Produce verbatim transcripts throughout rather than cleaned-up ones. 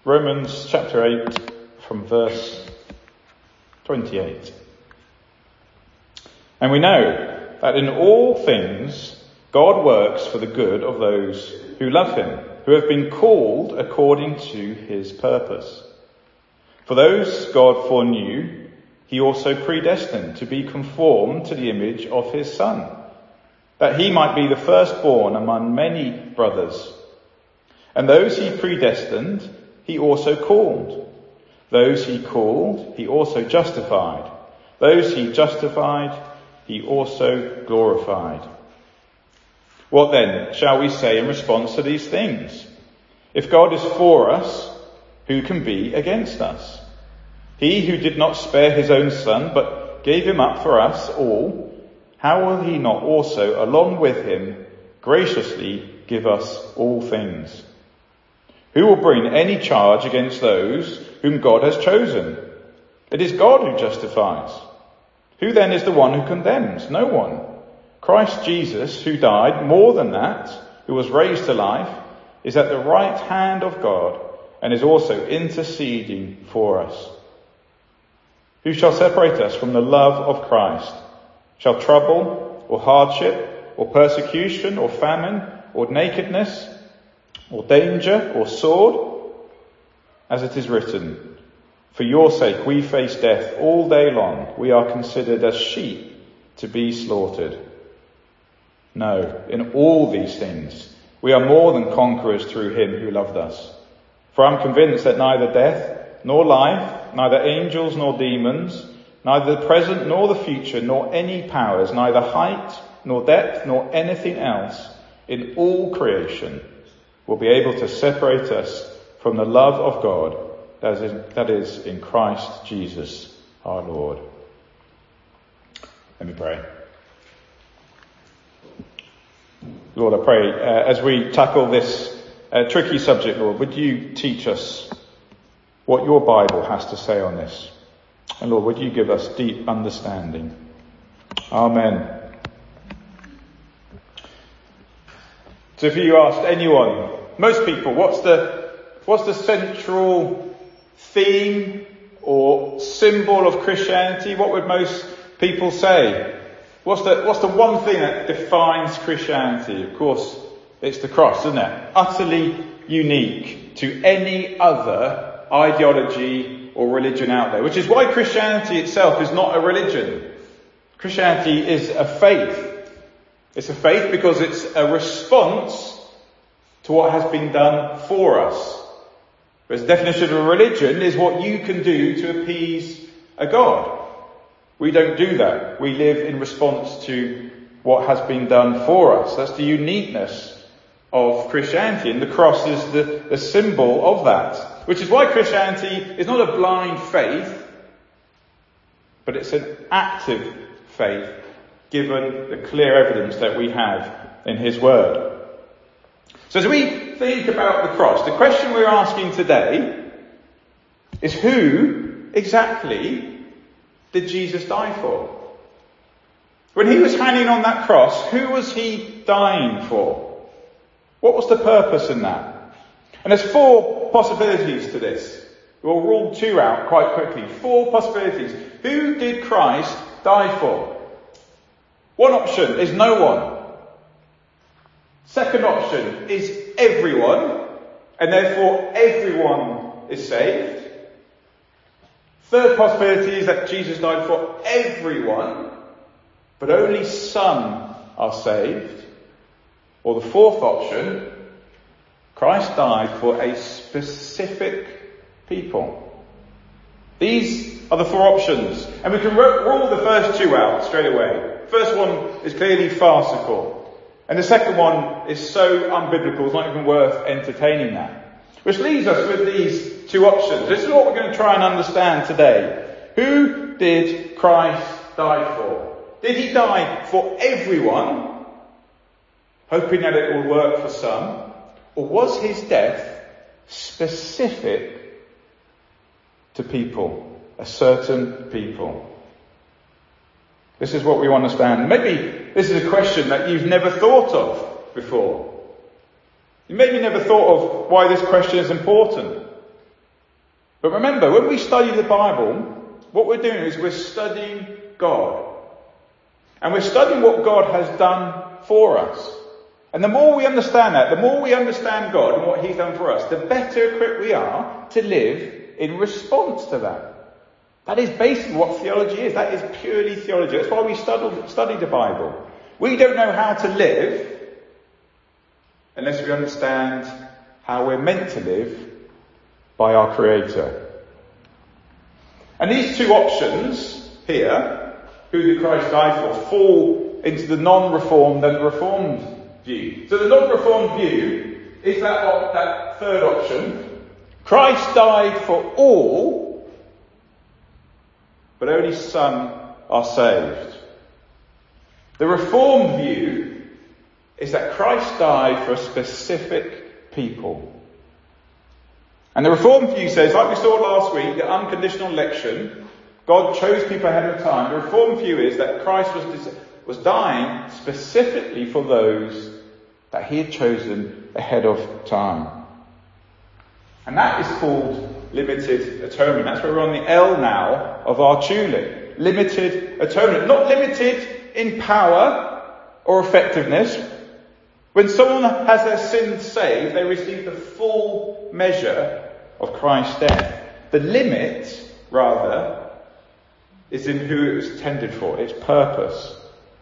Romans chapter eight from verse twenty-eight. And we know that in all things God works for the good of those who love him, who have been called according to his purpose. For those God foreknew, he also predestined to be conformed to the image of his Son, that he might be the firstborn among many brothers. And those he predestined, he also called. Those he called, he also justified. Those he justified, he also glorified. What then shall we say in response to these things? If God is for us, who can be against us? He who did not spare his own Son, but gave him up for us all, how will he not also, along with him, graciously give us all things? Who will bring any charge against those whom God has chosen? It is God who justifies. Who then is the one who condemns? No one. Christ Jesus, who died, more than that, who was raised to life, is at the right hand of God and is also interceding for us. Who shall separate us from the love of Christ? Shall trouble, or hardship, or persecution, or famine, or nakedness, or danger, or sword? As it is written, for your sake we face death all day long. We are considered as sheep to be slaughtered. No, in all these things we are more than conquerors through him who loved us. For I am convinced that neither death, nor life, neither angels nor demons, neither the present nor the future, nor any powers, neither height nor depth, nor anything else in all creation will be able to separate us from the love of God that is in, that is in Christ Jesus our Lord. Let me pray. Lord, I pray, uh, as we tackle this uh, tricky subject, Lord, would you teach us what your Bible has to say on this? And Lord, would you give us deep understanding? Amen. So if you asked anyone, most people, what's the, what's the central theme or symbol of Christianity? What would most people say? What's the, what's the one thing that defines Christianity? Of course, it's the cross, isn't it? Utterly unique to any other ideology or religion out there, which is why Christianity itself is not a religion. Christianity is a faith. It's a faith because it's a response to what has been done for us. Whereas the definition of a religion is what you can do to appease a God. We don't do that. We live in response to what has been done for us. That's the uniqueness of Christianity, and the cross is the, the symbol of that. Which is why Christianity is not a blind faith, but it's an active faith, given the clear evidence that we have in his word. So as we think about the cross, the question we're asking today is, who exactly did Jesus die for? When he was hanging on that cross, who was he dying for? What was the purpose in that? And there's four possibilities to this. We'll rule two out quite quickly. Four possibilities. Who did Christ die for? One option is no one. Second option is everyone, and therefore everyone is saved. Third possibility is that Jesus died for everyone, but only some are saved. Or the fourth option, Christ died for a specific people. These are the four options. And we can rule the first two out straight away. First one is clearly farcical. And the second one is so unbiblical, it's not even worth entertaining that. Which leaves us with these two options. This is what we're going to try and understand today. Who did Christ die for? Did he die for everyone, hoping that it will work for some? Or was his death specific to people, a certain people? This is what we understand. Maybe this is a question that you've never thought of before. You maybe never thought of why this question is important. But remember, when we study the Bible, what we're doing is we're studying God. And we're studying what God has done for us. And the more we understand that, the more we understand God and what he's done for us, the better equipped we are to live in response to that. That is basically what theology is. That is purely theology. That's why we study, study the Bible. We don't know how to live unless we understand how we're meant to live by our Creator. And these two options here, who did Christ die for, fall into the non-reformed and the reformed view. So the non-reformed view is that, that third option. Christ died for all, but only some are saved. The reformed view is that Christ died for a specific people. And the reformed view says, like we saw last week, the unconditional election, God chose people ahead of time. The reformed view is that Christ was, was dying specifically for those that he had chosen ahead of time. And that is called limited atonement. That's where we're on the L now of our tulip. Limited atonement. Not limited in power or effectiveness. When someone has their sins saved, they receive the full measure of Christ's death. The limit, rather, is in who it was intended for, its purpose.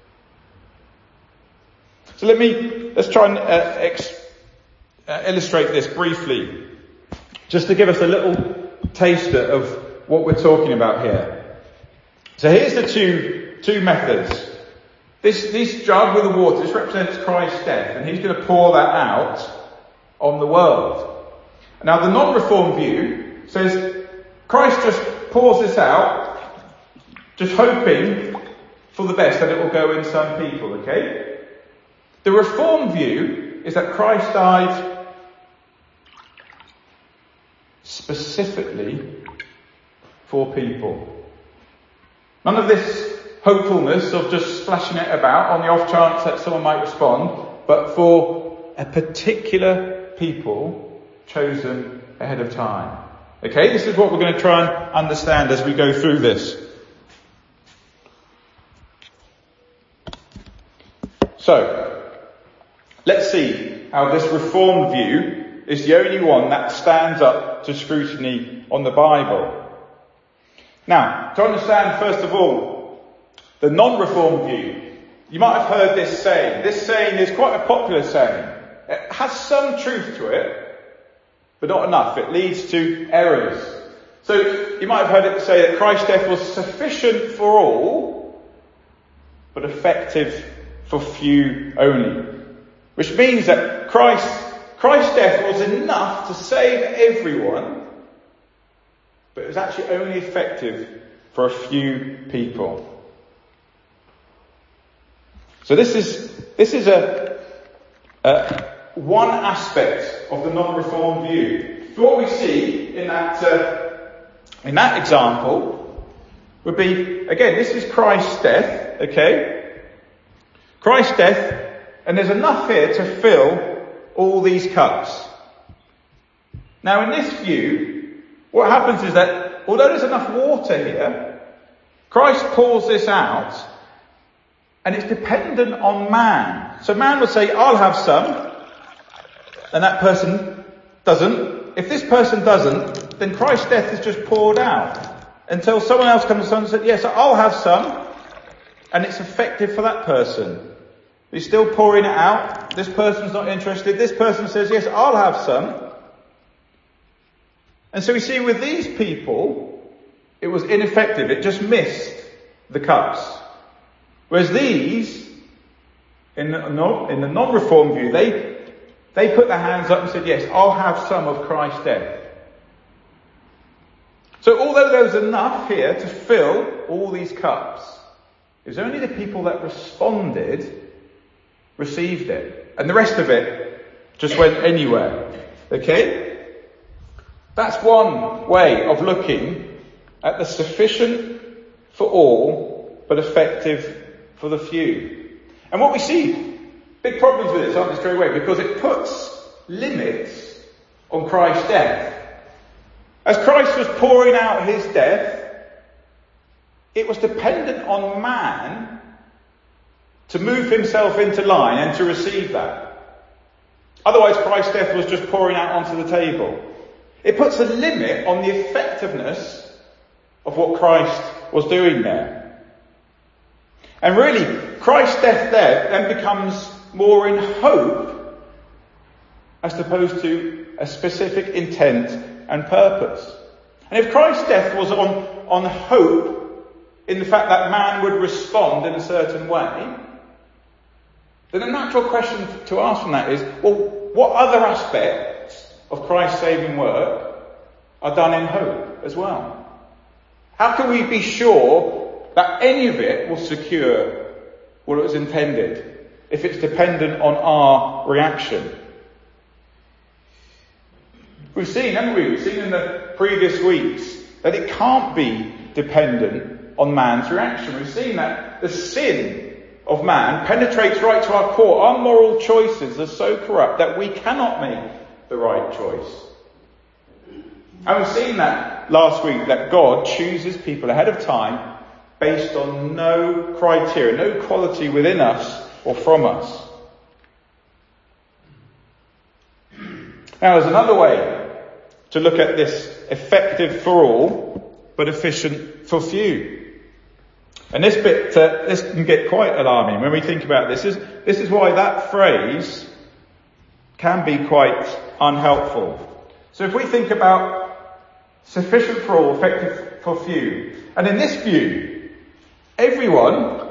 So let me, let's try and uh, ex, uh, illustrate this briefly, just to give us a little taster of what we're talking about here. So here's the two, two methods. This, this jug with the water, this represents Christ's death, and he's going to pour that out on the world. Now the non-reformed view says Christ just pours this out, just hoping for the best that it will go in some people, okay? The reformed view is that Christ died specifically for people. None of this hopefulness of just splashing it about on the off chance that someone might respond, but for a particular people chosen ahead of time. Okay, this is what we're going to try and understand as we go through this. So, let's see how this reformed view is the only one that stands up to scrutiny on the Bible. Now, to understand, first of all, the non-reformed view, you might have heard this saying. This saying is quite a popular saying. It has some truth to it, but not enough. It leads to errors. So, you might have heard it say that Christ's death was sufficient for all, but effective for few only. Which means that Christ, Christ's death was enough to save everyone, but it was actually only effective for a few people. So this is this is a, a one aspect of the non-reformed view. So what we see in that uh, in that example would be, again, this is Christ's death, okay? Christ's death, and there's enough here to fill all these cups. Now in this view, what happens is that although there's enough water here, Christ pours this out, and it's dependent on man. So man will say, I'll have some, and that person doesn't. If this person doesn't, then Christ's death is just poured out until someone else comes along and says, yes, I'll have some, and it's effective for that person. He's still pouring it out. This person's not interested. This person says, yes, I'll have some. And so we see with these people, it was ineffective. It just missed the cups. Whereas these, in the, in the non-reformed view, they, they put their hands up and said, yes, I'll have some of Christ's death. So although there was enough here to fill all these cups, it was only the people that responded received it. And the rest of it just went anywhere. Okay? That's one way of looking at the sufficient for all, but effective for the few. And what we see, big problems with this, aren't there, straight away, because it puts limits on Christ's death. As Christ was pouring out his death, it was dependent on man to move himself into line and to receive that. Otherwise, Christ's death was just pouring out onto the table. It puts a limit on the effectiveness of what Christ was doing there. And really, Christ's death there then becomes more in hope as opposed to a specific intent and purpose. And if Christ's death was on, on hope in the fact that man would respond in a certain way, then the natural question to ask from that is, well, what other aspects of Christ's saving work are done in hope as well? How can we be sure that any of it will secure what it was intended if it's dependent on our reaction? We've seen, haven't we? We've seen in the previous weeks that it can't be dependent on man's reaction. We've seen that the sin of man penetrates right to our core. Our moral choices are so corrupt that we cannot make the right choice. And we've seen that last week, that God chooses people ahead of time based on no criteria, no quality within us or from us. Now, there's another way to look at this: effective for all, but efficient for few. And this bit, uh, this can get quite alarming when we think about this. This is, this is why that phrase can be quite unhelpful. So if we think about sufficient for all, effective for few, and in this view, everyone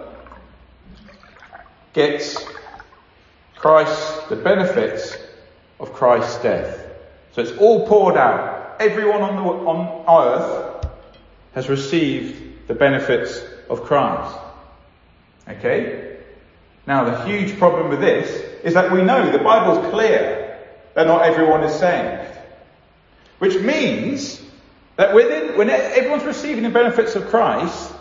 gets Christ, the benefits of Christ's death. So it's all poured out. Everyone on the, on earth has received the benefits of Christ. Okay? Now the huge problem with this is that we know the Bible's clear that not everyone is saved. Which means that within, when everyone's receiving the benefits of Christ,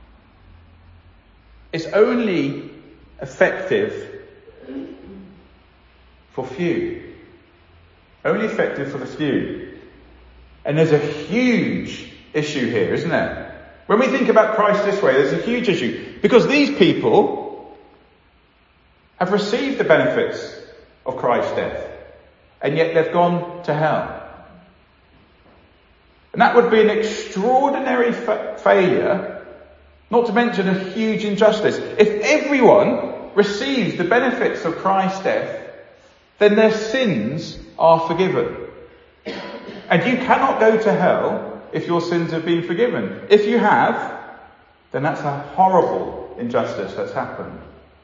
it's only effective for few. Only effective for the few. And there's a huge issue here, isn't there? When we think about Christ this way, there's a huge issue. Because these people have received the benefits of Christ's death, and yet they've gone to hell. And that would be an extraordinary fa- failure, not to mention a huge injustice. If everyone receives the benefits of Christ's death, then their sins are forgiven. And you cannot go to hell if your sins have been forgiven. If you have, then that's a horrible injustice that's happened.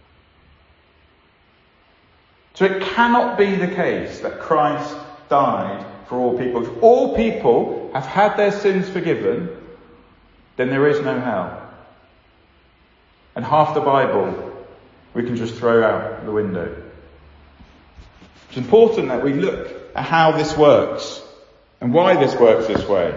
So it cannot be the case that Christ died for all people. If all people have had their sins forgiven, then there is no hell. And half the Bible we can just throw out the window. It's important that we look at how this works and why this works this way.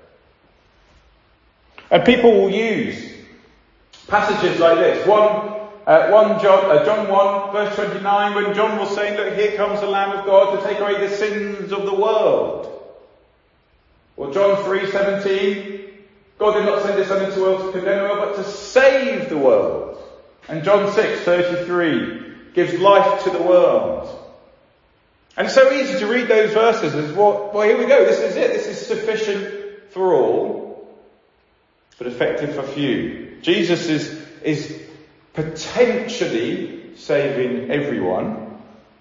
And people will use passages like this. One, uh, one John, uh, John one, verse twenty-nine, when John was saying, look, here comes the Lamb of God to take away the sins of the world. Or John three seventeen, God did not send his Son into the world to condemn the world, but to save the world. And John six thirty-three gives life to the world. And it's so easy to read those verses as, well, well, here we go, this is it, this is sufficient for all, but effective for few. Jesus is, is potentially saving everyone,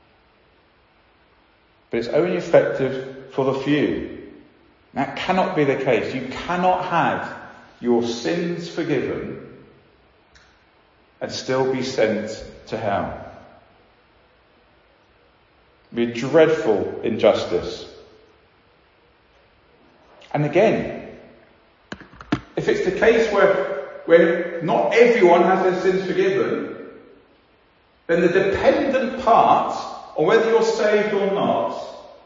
but it's only effective for the few. That cannot be the case. You cannot have your sins forgiven and still be sent to hell. It'd be a dreadful injustice. And again, if it's the case where, where not everyone has their sins forgiven, then the dependent part on whether you're saved or not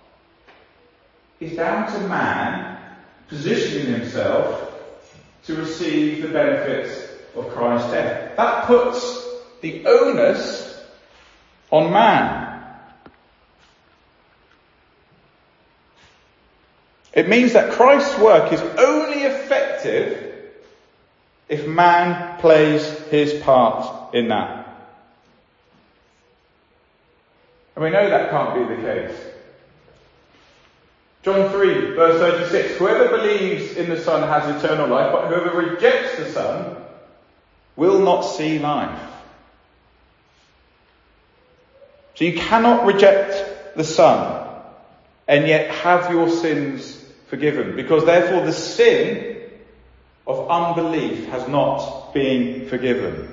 is down to man positioning himself to receive the benefits of Christ's death. That puts the onus on man. It means that Christ's work is only effective if man plays his part in that. And we know that can't be the case. John three, verse thirty-six, whoever believes in the Son has eternal life, but whoever rejects the Son will not see life. So you cannot reject the Son and yet have your sins forgiven, because therefore the sin of unbelief has not been forgiven.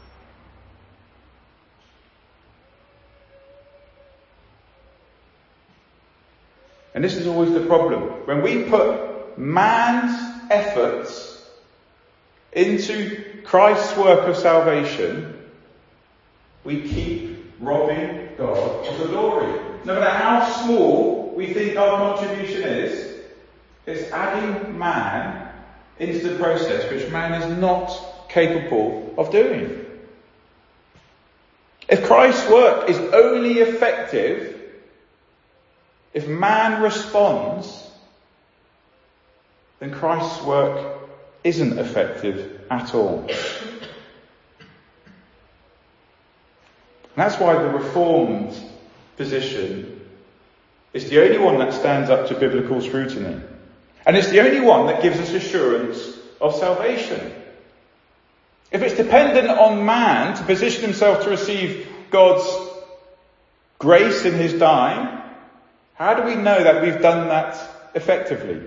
And this is always the problem. When we put man's efforts into Christ's work of salvation, we keep robbing God of the glory. No matter how small we think our contribution is, it's adding man into the process which man is not capable of doing. If Christ's work is only effective if man responds, then Christ's work isn't effective at all. And that's why the Reformed position is the only one that stands up to biblical scrutiny. And it's the only one that gives us assurance of salvation. If it's dependent on man to position himself to receive God's grace in his dying, how do we know that we've done that effectively?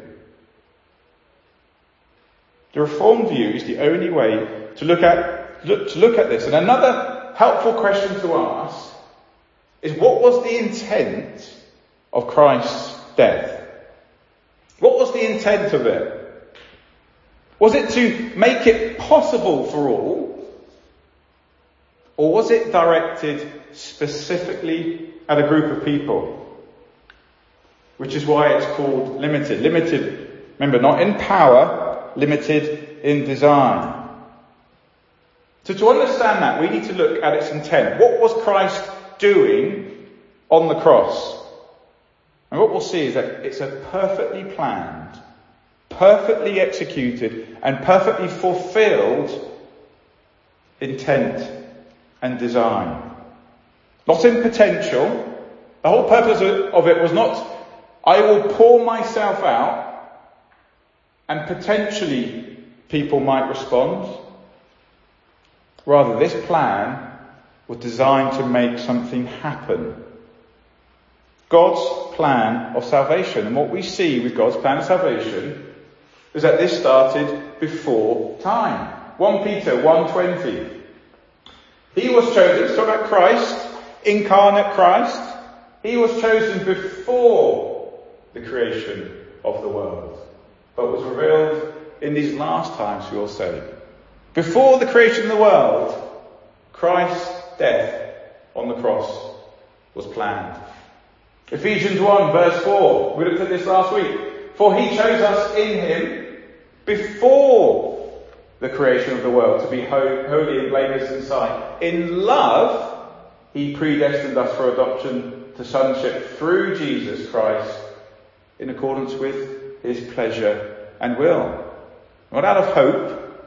The Reformed view is the only way to look at look, to look at this. And another helpful question to ask is, what was the intent of Christ's death? What was the intent of it? Was it to make it possible for all? Or was it directed specifically at a group of people? Which is why it's called limited. Limited, remember, not in power, limited in design. So to understand that, we need to look at its intent. What was Christ doing on the cross? And what we'll see is that it's a perfectly planned, perfectly executed, and perfectly fulfilled intent and design. Not in potential. The whole purpose of it was not, I will pour myself out and potentially people might respond. Rather, this plan was designed to make something happen. God's plan of salvation. And what we see with God's plan of salvation is that this started before time. First Peter one twenty. He was chosen, it's talking about Christ, incarnate Christ. He was chosen before the creation of the world, but was revealed in these last times for your sake. Before the creation of the world, Christ's death on the cross was planned. Ephesians one verse four, we looked at this last week. For he chose us in him before the creation of the world to be ho- holy and blameless in sight. In love, he predestined us for adoption to sonship through Jesus Christ, in accordance with his pleasure and will. Not out of hope.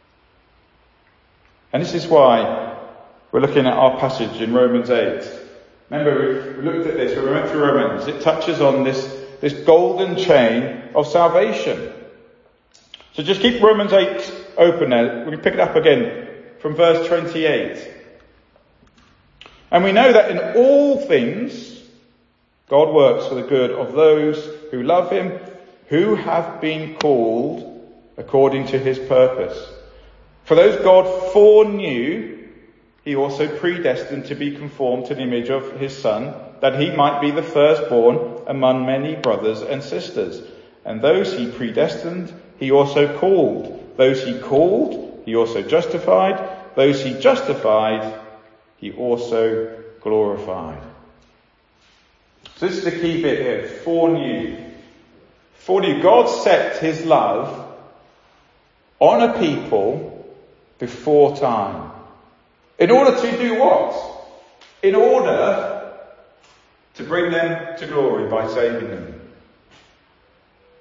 And this is why we're looking at our passage in Romans eight. Remember, we looked at this, we went through Romans. It touches on this, this golden chain of salvation. So just keep Romans eight open there. We can pick it up again from verse twenty-eight. And we know that in all things, God works for the good of those who love him, who have been called according to his purpose. For those God foreknew, he also predestined to be conformed to the image of his Son, that he might be the firstborn among many brothers and sisters. And those he predestined, he also called. Those he called, he also justified. Those he justified, he also glorified. So this is the key bit here. Foreknew. Foreknew. God set his love on a people before time. In order to do what? In order to bring them to glory by saving them.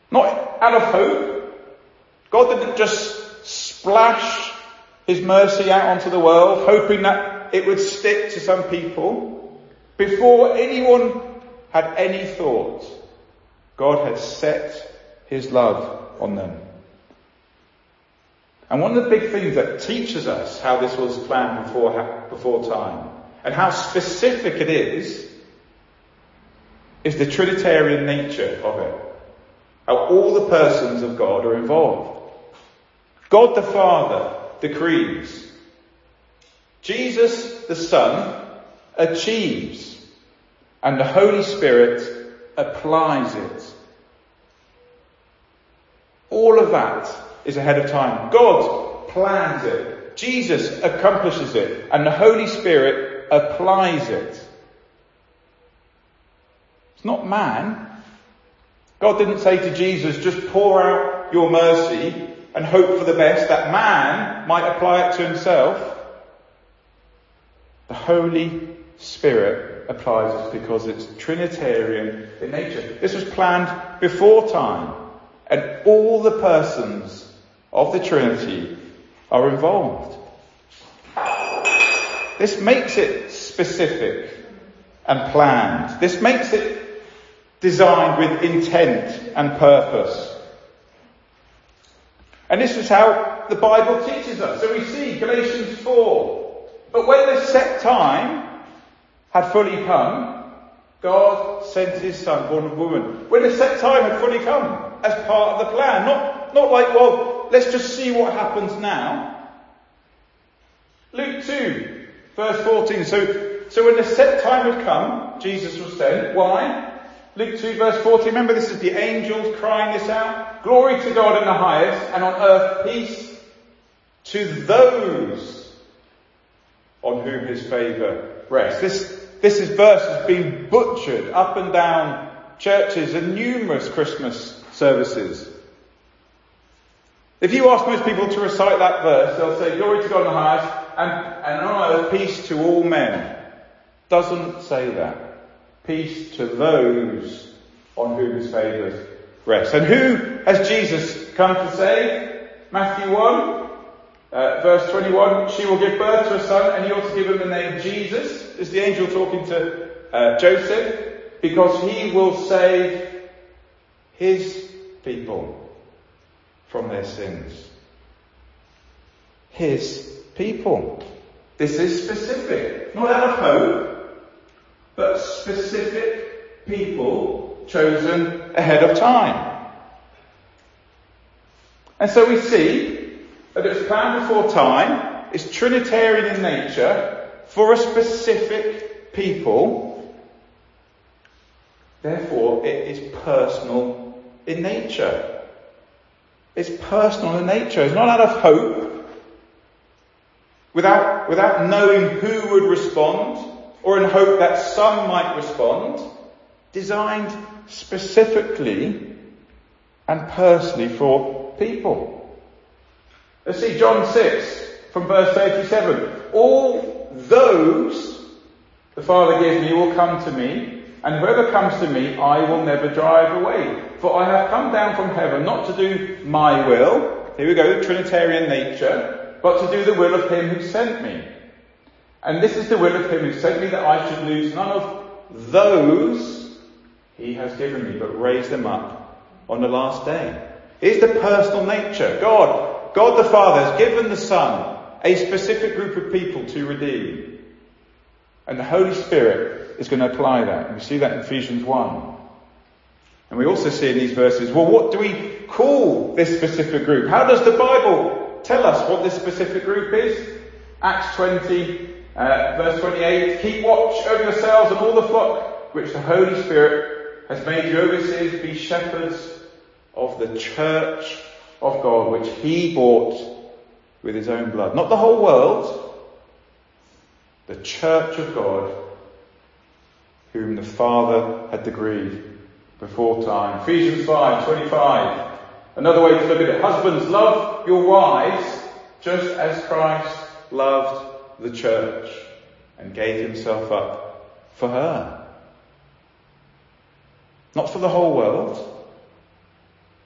Not out of hope. God didn't just splash his mercy out onto the world, hoping that it would stick to some people. Before anyone had any thought, God had set his love on them. And one of the big things that teaches us how this was planned before, before time, and how specific it is, is the Trinitarian nature of it. How all the persons of God are involved. God the Father decrees. Jesus the Son achieves. And the Holy Spirit applies it. All of that is ahead of time. God plans it. Jesus accomplishes it. And the Holy Spirit applies it. It's not man. God didn't say to Jesus, just pour out your mercy and hope for the best, that man might apply it to himself. The Holy Spirit applies it because it's Trinitarian in nature. This was planned before time, and all the persons of the Trinity are involved. This makes it specific and planned. This makes it designed with intent and purpose. And this is how the Bible teaches us. So we see Galatians four. But when the set time had fully come, God sent his Son, born of woman. When the set time had fully come, as part of the plan. Not, not like, well, let's just see what happens now. Luke two, verse fourteen. So, so when the set time had come, Jesus was sent. Why? Luke two verse fourteen, remember this is the angels crying this out. Glory to God in the highest, and on earth peace to those on whom his favour rests. This, this is verse has been butchered up and down churches and numerous Christmas services. If you ask most people to recite that verse, they'll say, glory to God in the highest, and, and on earth peace to all men. Doesn't say that. Peace to those on whom his favours rest. And who has Jesus come to save? Matthew one, uh, verse twenty-one, she will give birth to a son and you ought to give him the name Jesus. Is the angel talking to uh, Joseph? Because he will save his people from their sins. His people. This is specific. Not out of hope, but specific people chosen ahead of time. And so we see that it's planned before time, it's Trinitarian in nature, for a specific people. Therefore, it is personal in nature. It's personal in nature. It's not out of hope, without, without knowing who would respond, or in hope that some might respond, designed specifically and personally for people. Let's see John six from verse thirty-seven. All those the Father gives me will come to me, and whoever comes to me I will never drive away. For I have come down from heaven not to do my will, here we go, Trinitarian nature, but to do the will of him who sent me. And this is the will of him who sent me, that I should lose none of those he has given me, but raise them up on the last day. Here's the personal nature. God, God the Father has given the Son a specific group of people to redeem. And the Holy Spirit is going to apply that. And we see that in Ephesians one. And we also see in these verses, well, what do we call this specific group? How does the Bible tell us what this specific group is? Acts twenty, Uh, verse twenty-eight, keep watch over yourselves and all the flock which the Holy Spirit has made you overseers, be shepherds of the church of God, which he bought with his own blood. Not the whole world, the church of God, whom the Father had decreed before time. Ephesians five twenty-five, another way to look at it. Husbands, love your wives just as Christ loved the church and gave himself up for her. Not for the whole world,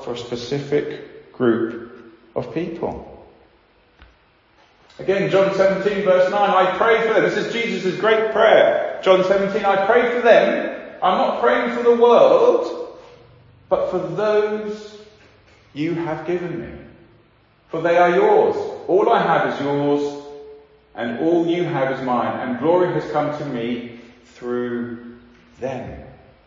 for a specific group of people. Again, John seventeen verse nine, I pray for them. This is Jesus' great prayer. John seventeen, I pray for them. I'm not praying for the world, but for those you have given me. For they are yours. All I have is yours, and all you have is mine, and glory has come to me through them.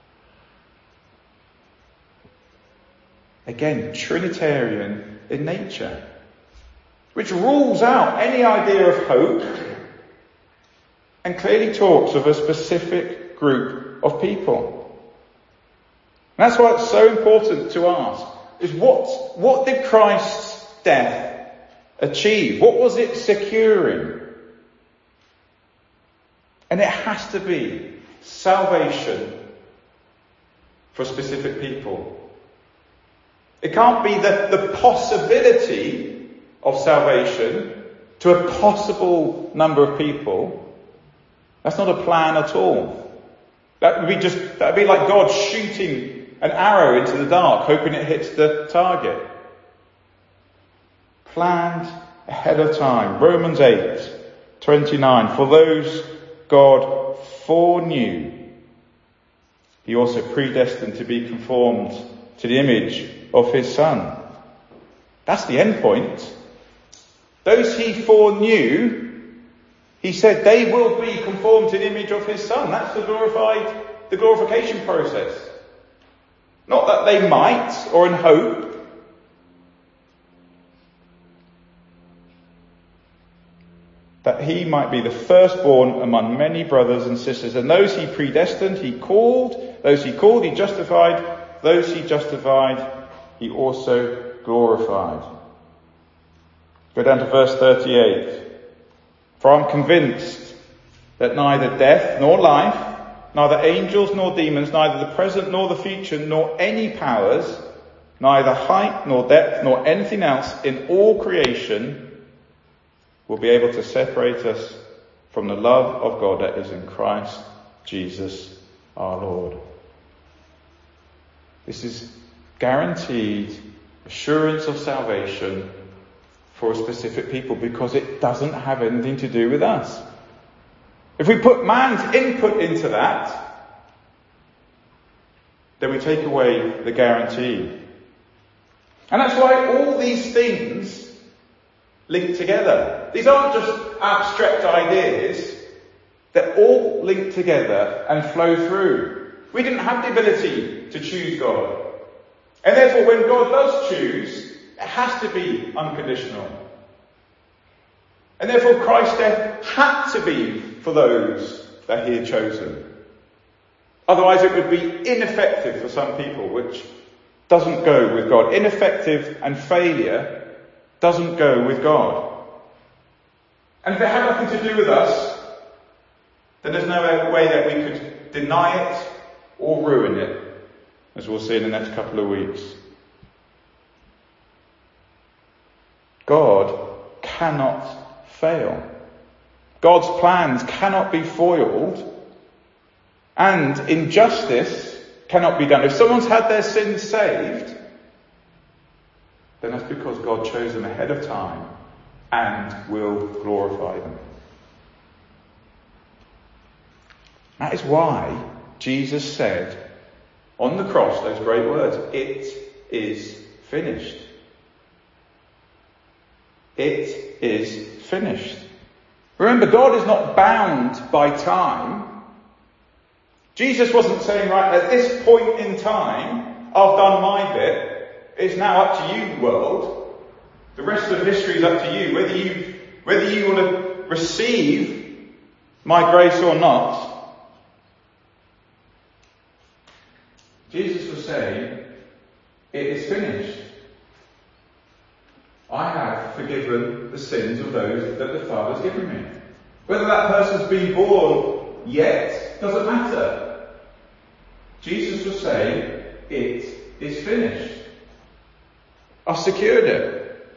Again, Trinitarian in nature, which rules out any idea of hope and clearly talks of a specific group of people. And that's why it's so important to ask, is what, what did Christ's death achieve? What was it securing? And it has to be salvation for specific people. It can't be the, the possibility of salvation to a possible number of people. That's not a plan at all. That would be just, that would be like God shooting an arrow into the dark, hoping it hits the target. Planned ahead of time. Romans eight twenty-nine. For those God foreknew, he also predestined to be conformed to the image of his Son. That's the end point. Those he foreknew, he said they will be conformed to the image of his Son. That's the glorified, the glorification process. Not that they might, or in hope. That he might be the firstborn among many brothers and sisters. And those he predestined, he called. Those he called, he justified. Those he justified, he also glorified. Go down to verse thirty-eight. For I'm convinced that neither death nor life, neither angels nor demons, neither the present nor the future, nor any powers, neither height nor depth, nor anything else in all creation will be able to separate us from the love of God that is in Christ Jesus our Lord. This is guaranteed assurance of salvation for a specific people because it doesn't have anything to do with us. If we put man's input into that, then we take away the guarantee. And that's why all these things link together. These aren't just abstract ideas. They're all linked together and flow through. We didn't have the ability to choose God. And therefore, when God does choose, it has to be unconditional. And therefore, Christ's death had to be for those that he had chosen. Otherwise, it would be ineffective for some people, which doesn't go with God. Ineffective and failure doesn't go with God. And if it had nothing to do with us, then there's no way that we could deny it or ruin it, as we'll see in the next couple of weeks. God cannot fail. God's plans cannot be foiled, and injustice cannot be done. If someone's had their sins saved, then that's because God chose them ahead of time and will glorify them. That is why Jesus said on the cross those great words, "It is finished." It is finished. Remember, God is not bound by time. Jesus wasn't saying, right, at this point in time, I've done my bit. It's now up to you, world. The rest of history is up to you. Whether you, whether you want to receive my grace or not. Jesus was saying, it is finished. I have forgiven the sins of those that the Father has given me. Whether that person's been born yet doesn't matter. Jesus was saying, it is finished. I've secured it.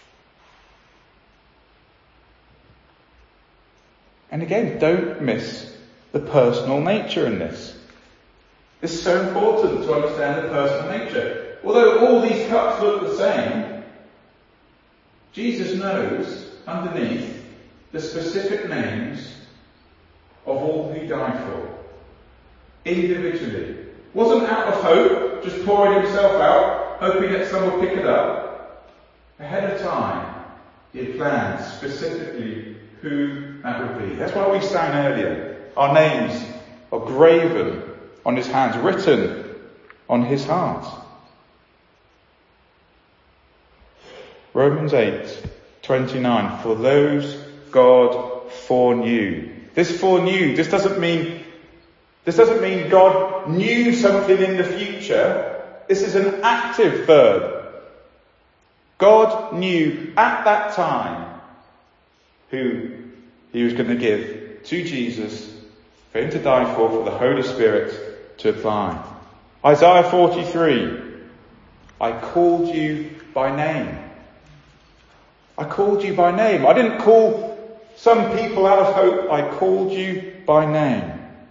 And again, don't miss the personal nature in this. It's so important to understand the personal nature. although all these cups look the same, Jesus knows underneath the specific names of all who died for, individually. Wasn't out of hope, just pouring himself out, hoping that someone would pick it up. Ahead of time, he had planned specifically who that would be. That's why we sang earlier. Our names are graven on his hands, written on his heart. Romans eight twenty-nine. For those God foreknew. This foreknew, this doesn't mean This doesn't mean God knew something in the future. This is an active verb. God knew at that time who he was going to give to Jesus for him to die for, for the Holy Spirit to apply. Isaiah forty-three. I called you by name. I called you by name. I didn't call some people out of hope. I called you by name.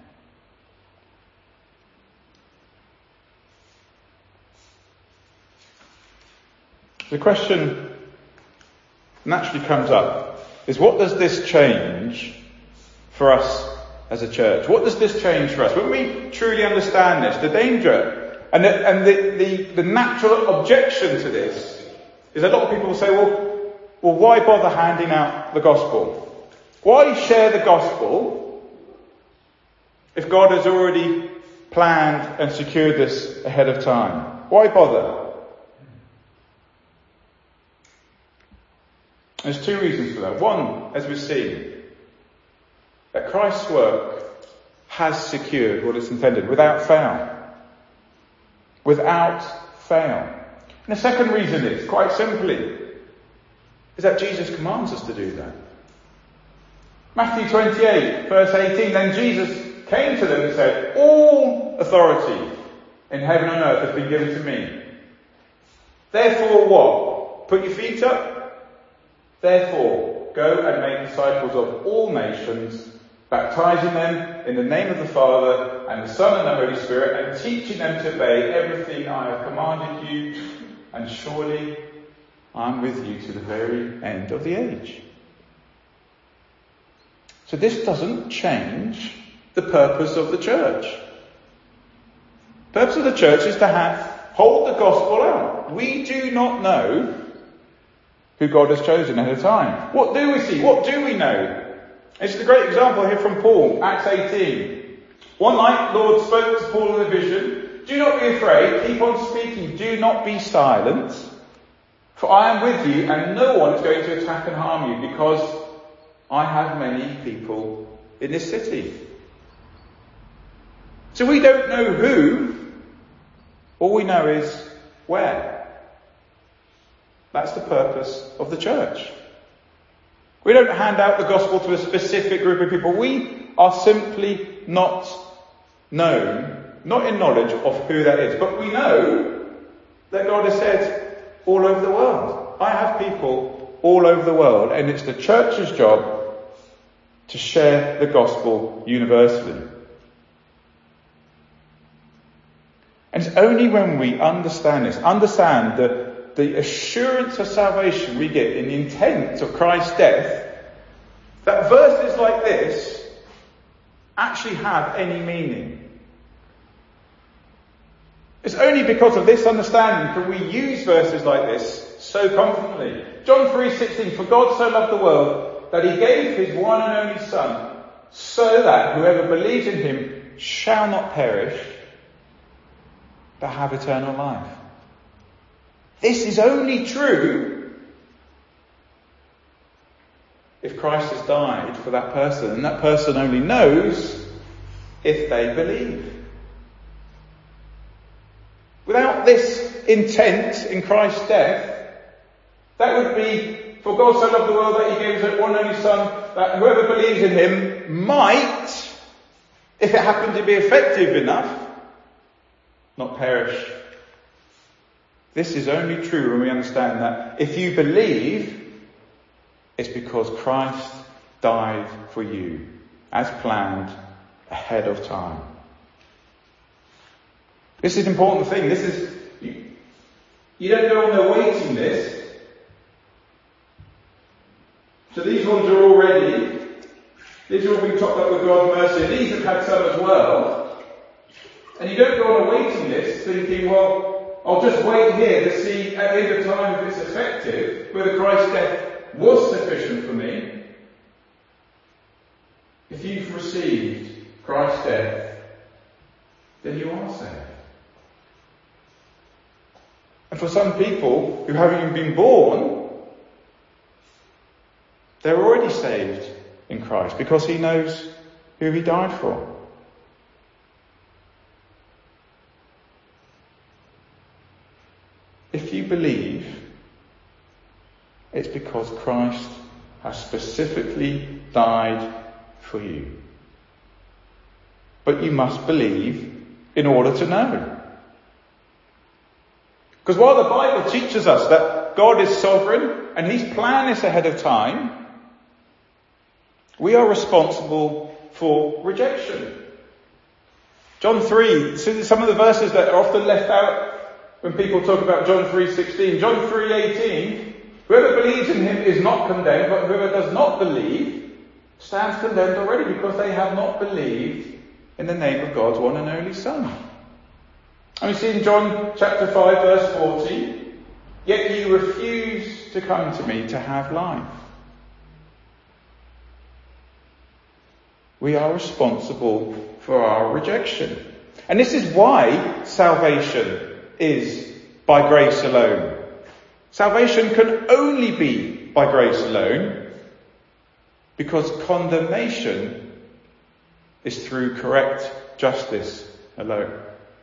The question naturally comes up is, what does this change for us as a church? What does this change for us? When we truly understand this, the danger and the, and the, the, the natural objection to this is a lot of people will say, well, well, why bother handing out the gospel? Why share the gospel if God has already planned and secured this ahead of time? Why bother? There's two reasons for that. One, as we've seen, that Christ's work has secured what it's intended without fail. Without fail. And the second reason is, quite simply, is that Jesus commands us to do that. Matthew twenty-eight, verse eighteen, then Jesus came to them and said, all authority in heaven and earth has been given to me. Therefore what? Put your feet up. Therefore, go and make disciples of all nations, baptizing them in the name of the Father and the Son and the Holy Spirit, and teaching them to obey everything I have commanded you, and surely I am with you to the very end of the age. So this doesn't change the purpose of the church. The purpose of the church is to have, hold the gospel out. We do not know who God has chosen ahead of time. What do we see? What do we know? It's a great example here from Paul, Acts eighteen. One night, the Lord spoke to Paul in a vision. Do not be afraid. Keep on speaking. Do not be silent. For I am with you, and no one is going to attack and harm you, because I have many people in this city. So we don't know who. All we know is where. That's the purpose of the church. We don't hand out the gospel to a specific group of people. We are simply not known, not in knowledge of who that is. But we know that God has said all over the world. I have people all over the world, and it's the church's job to share the gospel universally. And it's only when we understand this, understand the the assurance of salvation we get in the intent of Christ's death, that verses like this actually have any meaning. It's only because of this understanding can we use verses like this so confidently. John three sixteen, for God so loved the world that he gave his one and only Son, so that whoever believes in him shall not perish, but have eternal life. This is only true if Christ has died for that person, and that person only knows if they believe. Without this intent in Christ's death, that would be, for God so loved the world that he gave his one and only Son, that whoever believes in him might, if it happened to be effective enough, not perish. This is only true when we understand that if you believe, it's because Christ died for you, as planned, ahead of time. This is an important thing. This is, You don't go on their waiting list. So these ones are already, these are all being topped up with God's mercy. These have had some as well. And you don't go on a waiting list thinking, well, I'll just wait here to see at the end of time if it's effective, whether Christ's death was sufficient for me. If you've received Christ's death, then you are saved. And for some people who haven't even been born, they're already saved in Christ because he knows who he died for. If you believe, it's because Christ has specifically died for you. But you must believe in order to know. Because while the Bible teaches us that God is sovereign and he's planned this ahead of time, we are responsible for rejection. John three, some of the verses that are often left out when people talk about John three sixteen. John three eighteen, whoever believes in him is not condemned, but whoever does not believe stands condemned already because they have not believed in the name of God's one and only Son. And we see in John chapter five verse forty, yet you refuse to come to me to have life. We are responsible for our rejection. And this is why salvation is by grace alone. Salvation can only be by grace alone because condemnation is through correct justice alone.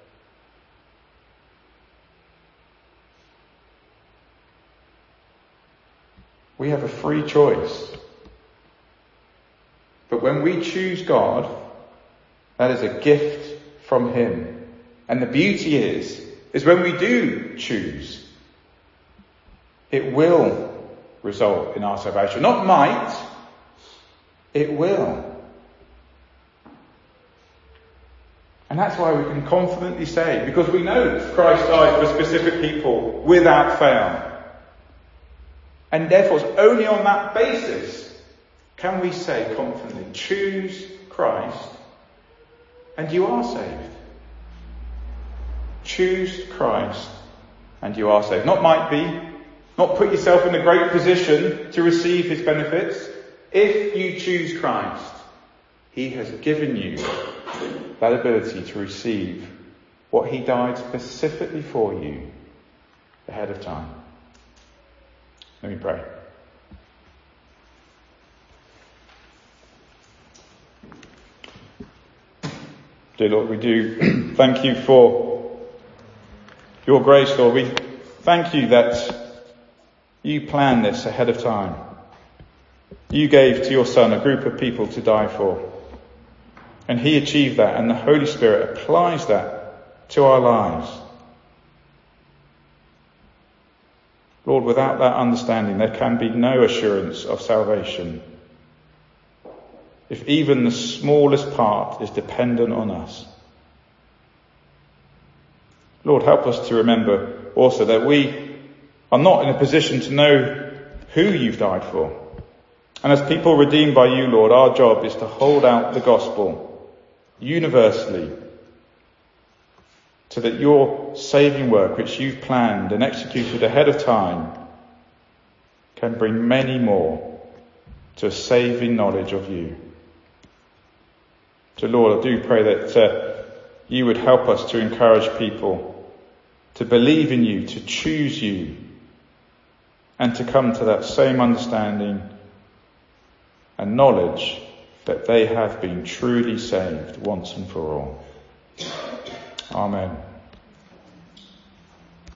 We have a free choice. But when we choose God, that is a gift from him. And the beauty is, is when we do choose, it will result in our salvation. Not might, it will. And that's why we can confidently say, because we know Christ died for specific people without fail. And therefore it's only on that basis can we say confidently, choose Christ and you are saved. Choose Christ and you are saved. Not might be, not put yourself in a great position to receive his benefits. If you choose Christ, he has given you that ability to receive what he died specifically for you ahead of time. Let me pray. Dear Lord, we do thank you for your grace, Lord. We thank you that you planned this ahead of time. You gave to your Son a group of people to die for. And he achieved that, and the Holy Spirit applies that to our lives. Lord, without that understanding, there can be no assurance of salvation. If even the smallest part is dependent on us. Lord, help us to remember also that we are not in a position to know who you've died for. And as people redeemed by you, Lord, our job is to hold out the gospel universally so that your saving work, which you've planned and executed ahead of time, can bring many more to a saving knowledge of you. So Lord, I do pray that uh, you would help us to encourage people to believe in you, to choose you, and to come to that same understanding and knowledge that they have been truly saved once and for all. Amen.